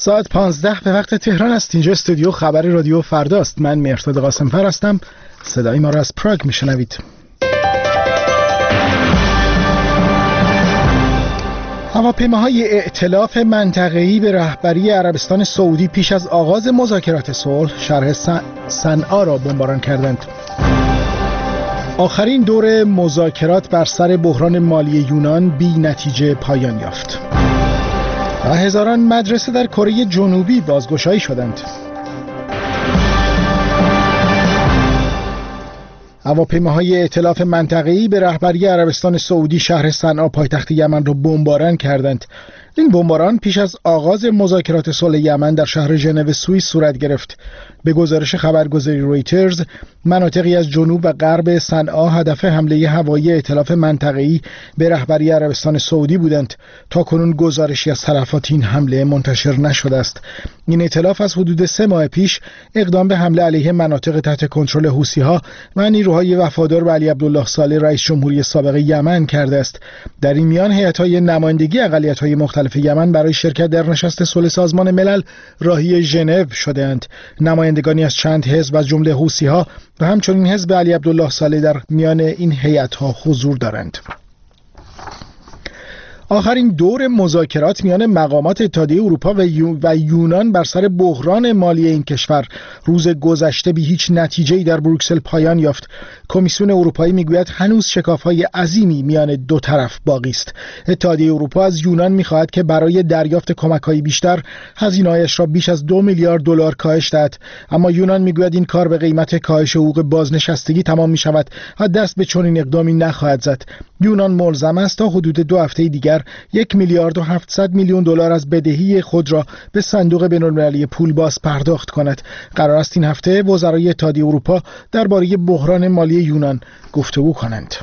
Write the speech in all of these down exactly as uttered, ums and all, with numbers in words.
ساعت پانزده به وقت تهران است. اینجا استودیو خبر رادیو فرداست. من مهرداد قاسم‌فر هستم. صدای ما را از پراگ میشنوید. هواپیماهای ائتلاف منطقه‌ای به رهبری عربستان سعودی پیش از آغاز مذاکرات صلح شهر صنعا را بمباران کردند. آخرین دور مذاکرات بر سر بحران مالی یونان بی نتیجه پایان یافت. و هزاران مدرسه در کره جنوبی بازگشایی شدند. هواپیماهای ائتلاف منطقه‌ای به رهبری عربستان سعودی شهر صنعا پایتخت یمن را بمباران کردند. این بمباران پیش از آغاز مذاکرات صلح یمن در شهر ژنو سوئیس صورت گرفت. به گزارش خبرگزاری رویترز، مناطقی از جنوب و غرب صنعا هدف حمله هوایی ائتلاف منطقه‌ای به رهبری عربستان سعودی بودند. تاکنون گزارشی از طرفات این حمله منتشر نشده است. این ائتلاف از حدود سه ماه پیش اقدام به حمله علیه مناطق تحت کنترل حوثی‌ها و نیروهای وفادار به علی عبدالله صالح رئیس جمهوری سابق یمن کرده است. در این میان هیئت‌های نمایندگی اقلیت‌های مختلف یمن برای شرکت در نشست صلح سازمان ملل راهی ژنو شده‌اند. نمایندگانی از چند حزب از جمله حوثی‌ها و همچنین حزب علی عبدالله صالح در میان این هیئت‌ها حضور دارند. آخرین دور مذاکرات میان مقامات اتحادیه اروپا و, یو و یونان بر سر بحران مالی این کشور روز گذشته بی هیچ نتیجه‌ای در بروکسل پایان یافت. کمیسیون اروپایی میگوید هنوز شکاف‌های عظیمی میان دو طرف باقی است. اتحادیه اروپا از یونان می‌خواهد که برای دریافت کمک‌های بیشتر هزینه‌هایش را بیش از دو میلیارد دلار کاهش دهد، اما یونان میگوید این کار به قیمت کاهش حقوق بازنشستگی تمام می‌شود و دست به چنین اقدامی نخواهد زد. یونان ملزم است تا حدود دو هفته دیگر یک میلیارد و هفتصد میلیون دلار از بدهی خود را به صندوق بین‌المللی پول باز پرداخت کند. قرار است این هفته وزرای اتحادیه اروپا درباره بحران مالی یونان گفتگو کنند.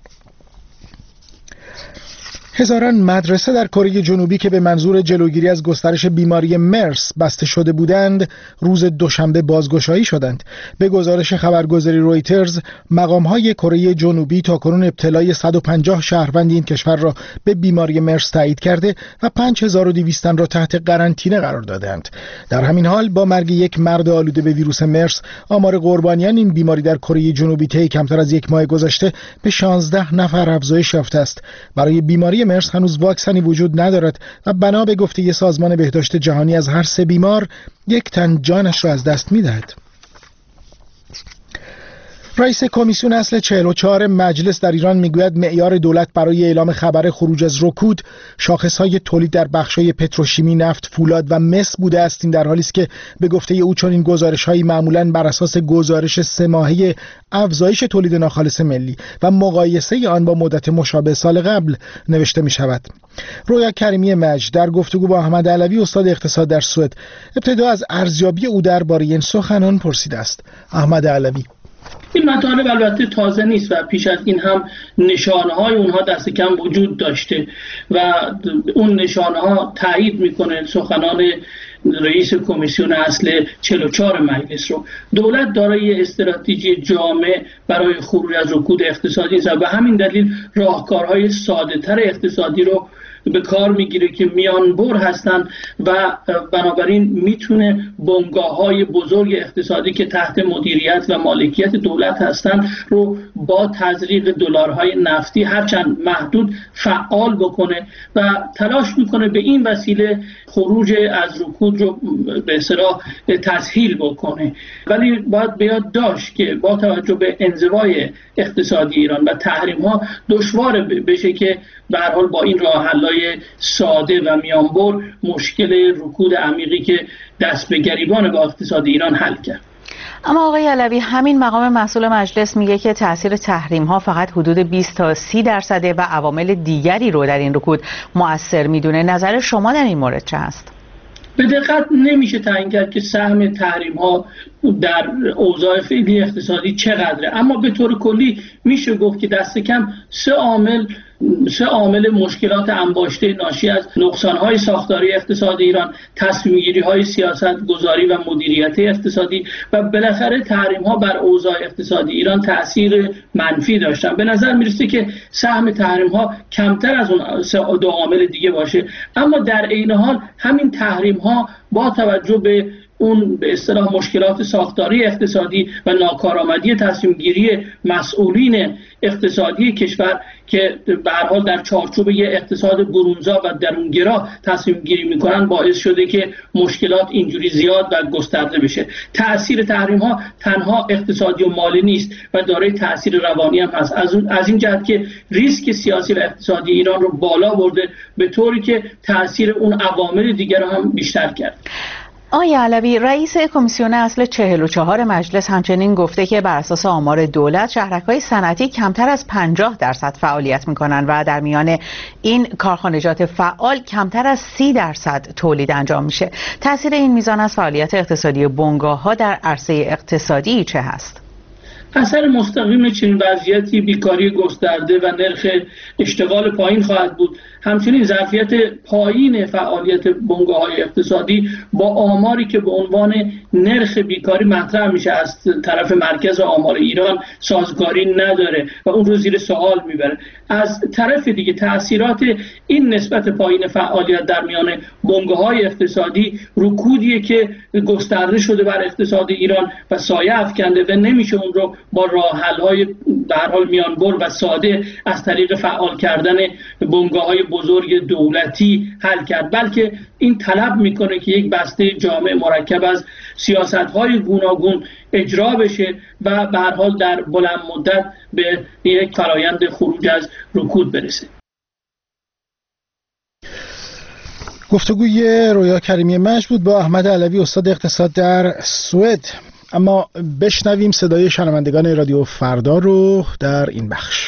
هزاران مدرسه در کره جنوبی که به منظور جلوگیری از گسترش بیماری مرس بسته شده بودند، روز دوشنبه بازگشایی شدند. به گزارش خبرگزاری رویترز، مقام‌های کره جنوبی تاکنون ابتلای صد و پنجاه شهروند این کشور را به بیماری مرس تایید کرده و پنج هزار و دویست تن را تحت قرنطینه قرار دادند. در همین حال با مرگ یک مرد آلوده به ویروس مرس، آمار قربانیان این بیماری در کره جنوبی طی کمتر از یک ماه گذشته به شانزده نفر افزایش یافته است. برای بیماری مرس هنوز واکسنی وجود ندارد و بنا به گفته سازمان بهداشت جهانی از هر سه بیمار یک تن جانش را از دست می‌دهد. رئیس کمیسیون اصل چهل و چهار مجلس در ایران میگوید معیار دولت برای اعلام خبر خروج از رکود شاخص‌های تولید در بخش‌های پتروشیمی، نفت، فولاد و مس بوده است. این در حالی است که به گفته او چنین گزارش‌هایی معمولاً بر اساس گزارش سه ماهه افزایش تولید ناخالص ملی و مقایسه آن با مدت مشابه سال قبل نوشته می‌شود. رویا کریمی مجد در گفتگو با احمد علوی استاد اقتصاد در سوئد ابتدا از ارزیابی او درباره این سخنان پرسیده است. احمد علوی: این مطالب البته تازه نیست و پیش از این هم نشانه‌های اونها دست کم وجود داشته و اون نشانه‌ها تایید میکنه سخنان رئیس کمیسیون اصل چهل و چهار مجلس رو. دولت دارای استراتژی جامع برای خروج از رکود اقتصادی است و به همین دلیل راهکارهای ساده‌تر اقتصادی رو به کار میگیره که میانبر هستن و بنابراین میتونه بنگاه‌های بزرگ اقتصادی که تحت مدیریت و مالکیت دولت هستن رو با تزریق دلارهای نفتی هرچند محدود فعال بکنه و تلاش میکنه به این وسیله خروج از رکود رو به اصطلاح تسهیل بکنه. ولی باید به یاد داشت که با توجه به انزوای اقتصادی ایران و تحریم‌ها دشوار بشه که به هر حال با این راه حل‌های ساده و میانبر مشکل رکود عمیقی که دست به گریبان با اقتصاد ایران حل کرد. اما آقای علوی، همین مقام مسئول مجلس میگه که تاثیر تحریم‌ها فقط حدود بیست تا سی درصده و عوامل دیگری رو در این رکود مؤثر میدونه. نظر شما در این مورد چه است؟ به دقت نمیشه تعیین کرد که سهم تحریم‌ها در اوضاع فعلی اقتصادی چقدره، اما به طور کلی میشه گفت که دست کم سه عامل سه عامل مشکلات انباشته ناشی از نقصان‌های ساختاری اقتصاد ایران، تصمیم‌گیری‌های سیاست‌گذاری و مدیریت اقتصادی و بالاخره تحریم‌ها بر اوضاع اقتصادی ایران تأثیر منفی داشتن. به نظر می‌رسه که سهم تحریم‌ها کمتر از اون سه دو عامل دیگه باشه، اما در عین حال همین تحریم‌ها با توجه به اون به اصطلاح مشکلات ساختاری اقتصادی و ناکارآمدی تصمیم گیری مسئولین اقتصادی کشور که به هر حال در چارچوب یه اقتصاد برونزا و درونگرا تصمیم گیری میکنن باعث شده که مشکلات اینجوری زیاد و گسترده بشه. تأثیر تحریم ها تنها اقتصادی و مالی نیست و دارای تأثیر روانی هم هست، از اون از این جهت که ریسک سیاسی و اقتصادی ایران رو بالا برده به طوری که تأثیر اون عوامل دیگر رو هم بیشتر کرد. آقای علوی، رئیس کمیسیون اصل چهل و چهار مجلس همچنین گفته که بر اساس آمار دولت شهرک‌های صنعتی کمتر از پنجاه درصد فعالیت می‌کنند و در میان این کارخانجات فعال کمتر از سی درصد تولید انجام میشه. تأثیر این میزان از فعالیت اقتصادی بنگاه‌ها در عرصه اقتصادی چه هست؟ اثر مستقیم چنین وضعیتی بیکاری گسترده و نرخ اشتغال پایین خواهد بود. همچنین ظرفیت پایین فعالیت بنگاه‌های اقتصادی با آماری که به عنوان نرخ بیکاری مطرح میشه از طرف مرکز آمار ایران سازگاری نداره و اون رو زیر سوال میبره. از طرف دیگه تأثیرات این نسبت پایین فعالیت در میان بنگاه‌های اقتصادی رکودیه که گسترده شده بر اقتصاد ایران و سایه افکنده و نمیشه اون رو با راه‌حل‌های به هر حال میانبر و ساده از طریق فعال کردن بنگاه‌های بزرگ دولتی حل کرد، بلکه این طلب میکنه که یک بسته جامع مرکب از سیاست‌های گوناگون اجرا بشه و به هر حال در بلند مدت به یک فرایند خروج از رکود برسه. گفتگوی رویا کریمی مجد بود با احمد علوی، استاد اقتصاد در سوئد. اما بشنویم صدای شنوندگان رادیو فردا رو در این بخش.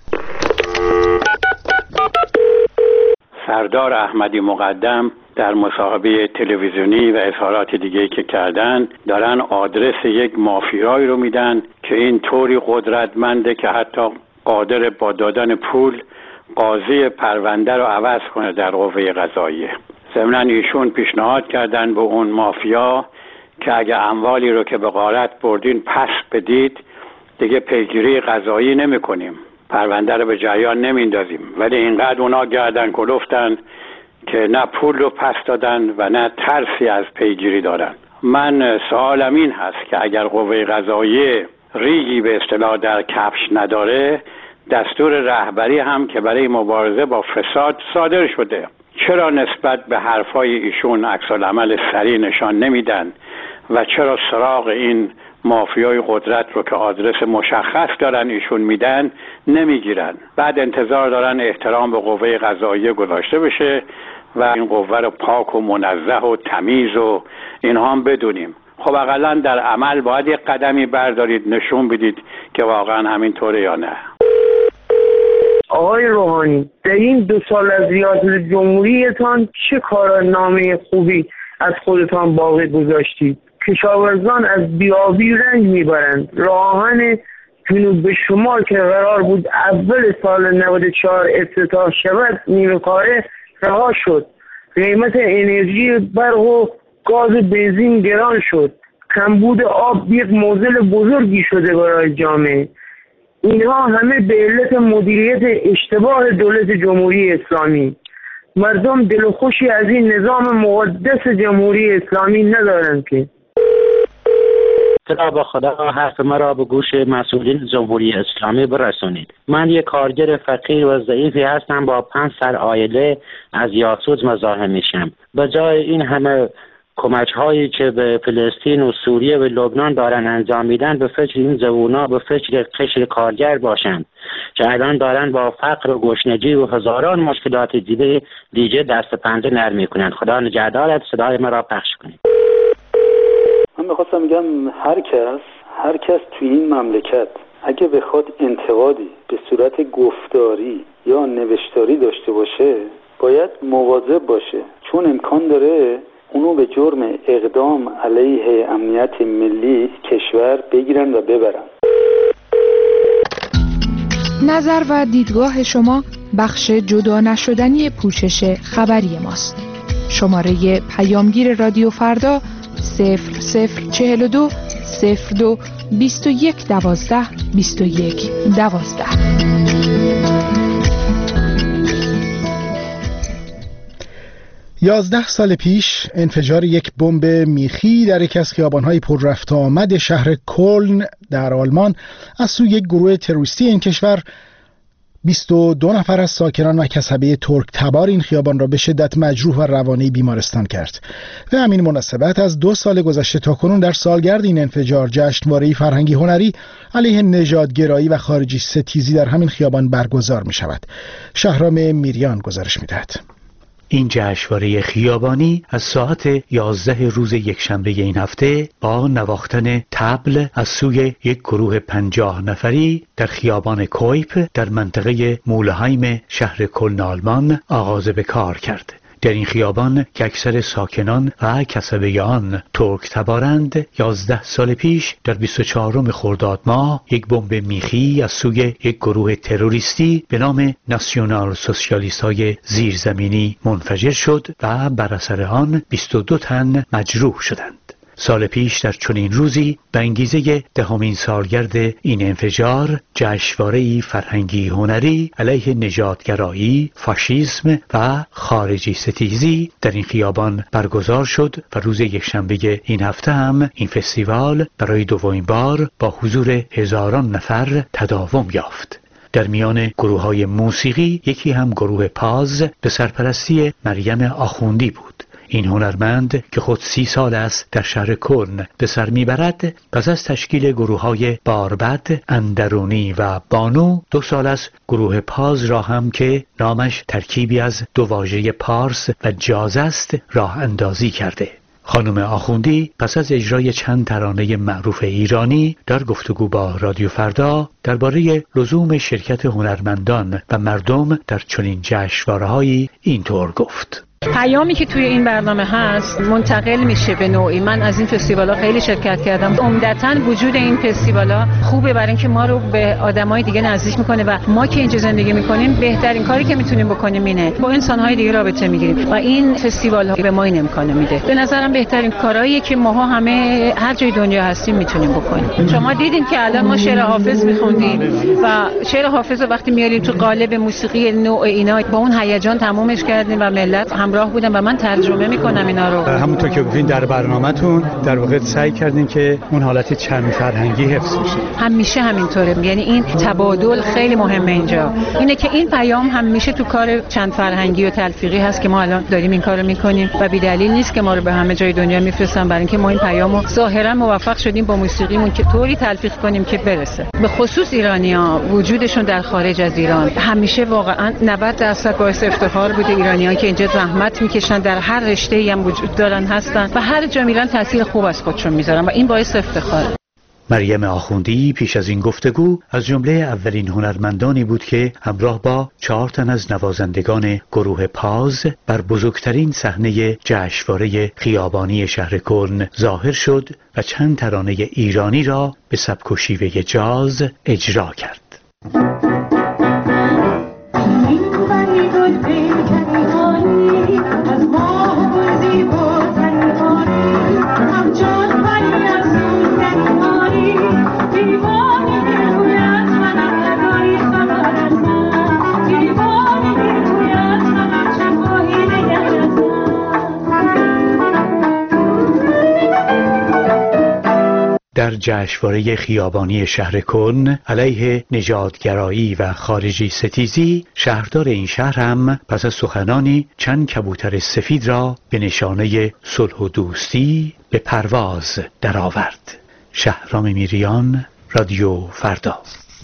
سردار احمدی مقدم در مصاحبه تلویزیونی و اظهارات دیگه‌ای که کردن دارن آدرس یک مافیایی رو میدن که این طوری قدرتمنده که حتی قادر با دادن پول قاضی پرونده رو عوض کنه در قوه قضاییه. ضمناً ایشون پیشنهاد کردن به اون مافیا که اگه اموالی رو که به غارت بردین پس بدید دیگه پیگیری قضایی نمی کنیم، پرونده رو به جریان نمیندازیم. ولی اینقدر اونا گردن کلفتن که نه پول رو پس دادن و نه ترسی از پیگیری دارن. من سوالم این هست که اگر قوه قضاییه ریگی به اصطلاح در کفش نداره، دستور رهبری هم که برای مبارزه با فساد صادر شده، چرا نسبت به حرفای ایشون عکس‌العمل سریع نشان نمیدن و چرا سراغ این مافیای قدرت رو که آدرس مشخص دارن ایشون میدن نمیگیرن؟ بعد انتظار دارن احترام به قوه قضاییه گذاشته بشه و این قوه رو پاک و منزه و تمیز و اینها هم بدونیم. خب اقلا در عمل باید یک قدمی بردارید، نشون بدید که واقعا همینطوره یا نه. آقای روحانی، در این دو سال از ریاست جمهوریتان چه کارنامه خوبی از خودتان باقی گذاشتید؟ کشاورزان از بیابی رنج میبرند. راهن جنوب به شمال که قرار بود اول سال نود و چهار افتتاح شود نیمه کاره رها شد. قیمت انرژی برق و گاز بنزین گران شد. کمبود آب یک معضل بزرگی شده برای جامعه. اینها همه به علت مدیریت اشتباه دولت جمهوری اسلامی. مردم دل خوشی از این نظام مقدس جمهوری اسلامی ندارند که. خدا به خدا حرف مرا به گوش مسئولین جمهوری اسلامی برسونید. من یک کارگر فقیر و ضعیفی هستم، با پنج سر عائله از یاسوج مزاحم میشم. به جای این همه کمک هایی که به فلسطین و سوریه و لبنان دارن انجام میدن، به فکر این جوونا به فکر قشر کارگر باشند که الان دارن با فقر و گشنگی و هزاران مشکلات دیگه دیگه دست پنجه نرم میکنن. خدا نگهدارت. صدای مرا پخش کنید. من میخواستم بگم هر کس هر کس توی این مملکت اگه بخواد انتقادی به صورت گفتاری یا نوشتاری داشته باشه باید مواظب باشه، چون امکان داره اونو به جرم اقدام علیه امنیت ملی کشور بگیرن و ببرن. نظر و دیدگاه شما بخش جدا نشدنی پوشش خبری ماست. شماره پیامگیر رادیو فردا صفر صفر چهل و دو صفر دو بیست و یک دوازده بیست و یک دوازده. یازده سال پیش انفجار یک بمب میخی در یکی از خیابان‌های پر رفت و آمد شهر کلن در آلمان از سوی یک گروه تروریستی این کشور بیست و دو نفر از ساکنان و کسبه ترک تبار این خیابان را به شدت مجروح و روانی بیمارستان کرد. و همین مناسبت از دو سال گذشته تا کنون در سالگرد این انفجار جشنواره‌ای فرهنگی هنری علیه نژادگرایی و خارجی ستیزی در همین خیابان برگزار می شود. شهرام میریان گزارش می دهد. این جشنواره خیابانی از ساعت یازده روز یکشنبه این هفته با نواختن طبل از سوی یک گروه پنجاه نفری در خیابان کویپ در منطقه مولهایم شهر کلن آلمان آغاز به کار کرد. در این خیابان که اکثر ساکنان و کسبه آن ترک تبارند، یازده سال پیش در بیست و چهارم خرداد ماه یک بمب میخی از سوی یک گروه تروریستی به نام ناسیونال سوسیالیست های زیرزمینی منفجر شد و بر اثر آن بیست و دو تن مجروح شدند. سال پیش در چنین روزی به انگیزه دهمین سالگرد این انفجار جشنواره‌ای فرهنگی هنری علیه نژادگرایی، فاشیسم و خارجی ستیزی در این خیابان برگزار شد و روز یکشنبه این هفته هم این فستیوال برای دومین بار با حضور هزاران نفر تداوم یافت. در میان گروه‌های موسیقی یکی هم گروه پاز به سرپرستی مریم آخوندی بود. این هنرمند که خود سی سال است در شهر کلن به سر میبرد، پس از تشکیل گروه‌های باربد، اندرونی و بانو، دو سال است گروه پاز را هم که نامش ترکیبی از دو واژه پارس و جاز است راه اندازی کرده. خانم آخوندی پس از اجرای چند ترانه معروف ایرانی در گفتگو با رادیو فردا درباره لزوم شرکت هنرمندان و مردم در چنین جشنواره‌هایی اینطور گفت: پیامی که توی این برنامه هست منتقل میشه به نوعی. من از این فستیوالا خیلی شرکت کردم. عمدتاً وجود این فستیوالا خوبه برای اینکه ما رو به آدمای دیگه نزدیک میکنه و ما که اینجا زندگی میکنیم بهترین کاری که میتونیم بکنیم اینه با انسانهای دیگه رابطه میگیریم و این فستیوال به ما این امکانو میده. به نظرم بهترین کارهاییه که ماها همه هر جای دنیا هستیم میتونیم بکنیم. شما دیدین که الان ما شعر حافظ میخوندیم و شعر حافظ رو وقتی میاریم تو قالب موسیقی نوع اینا با اون هیجان تمومش کردیم و ملت هم راه بودم و من ترجمه میکنم اینا رو. همونطور که گفتین در برنامه‌تون در واقع سعی کردین که اون حالت چند فرهنگی حفظ بشه. همیشه همینطوره، یعنی این تبادل خیلی مهمه اینجا. اینه که این پیام همیشه تو کار چند فرهنگی و تلفیقی هست که ما الان داریم این کارو میکنیم و بی دلیل نیست که ما رو به همه جای دنیا میفرستن، برای اینکه ما این پیامو ظاهرا موفق شدیم با موسیقیمون که طوری تلفیق کنیم که برسه. به خصوص ایرانی‌ها وجودشون در خارج از ایران همیشه واقعا نود درصد باعث افتخار بوده. ایرانیان که اینجا زحمت میکشن، در هر رشته‌ای هم وجود دارن هستن و هر جا میرن تاثیر خوب از خودشون میذارن و این باعث افتخاره. مریم آخوندی پیش از این گفتگو از جمله اولین هنرمندانی بود که همراه با چهار تن از نوازندگان گروه پاز بر بزرگترین صحنه جشنواره خیابانی شهر کلن ظاهر شد و چند ترانه ایرانی را به سبک و شیوه جاز اجرا کرد. در جشنواره خیابانی شهر کلن علیه نژادگرایی و خارجی ستیزی، شهردار این شهر هم پس از سخنانی چند کبوتر سفید را به نشانه صلح و دوستی به پرواز درآورد. شهرام میریان، رادیو فردا.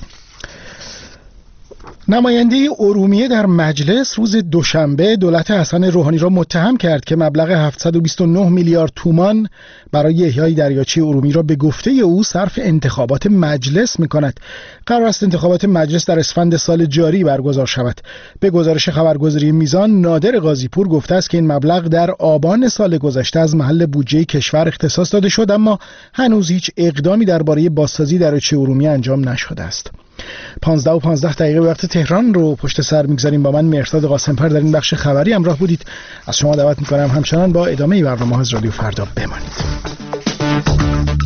نماینده ارومیه در مجلس روز دوشنبه دولت حسن روحانی را متهم کرد که مبلغ هفتصد و بیست و نه میلیارد تومان برای احیای دریاچه ارومیه را به گفته او صرف انتخابات مجلس می‌کند. قرار است انتخابات مجلس در اسفند سال جاری برگزار شود. به گزارش خبرگزاری میزان، نادر قاضی‌پور گفته است که این مبلغ در آبان سال گذشته از محل بودجه کشور اختصاص داده شد، اما هنوز هیچ اقدامی درباره بازسازی دریاچه ارومیه انجام نشده است. پانزده و پانزده دقیقه وقت تهران رو پشت سر میگذاریم. با من مهرداد قاسم‌پر در این بخش خبری همراه بودید. از شما دعوت میکنم همچنان با ادامه برنامه‌ها از رادیو فردا بمانید.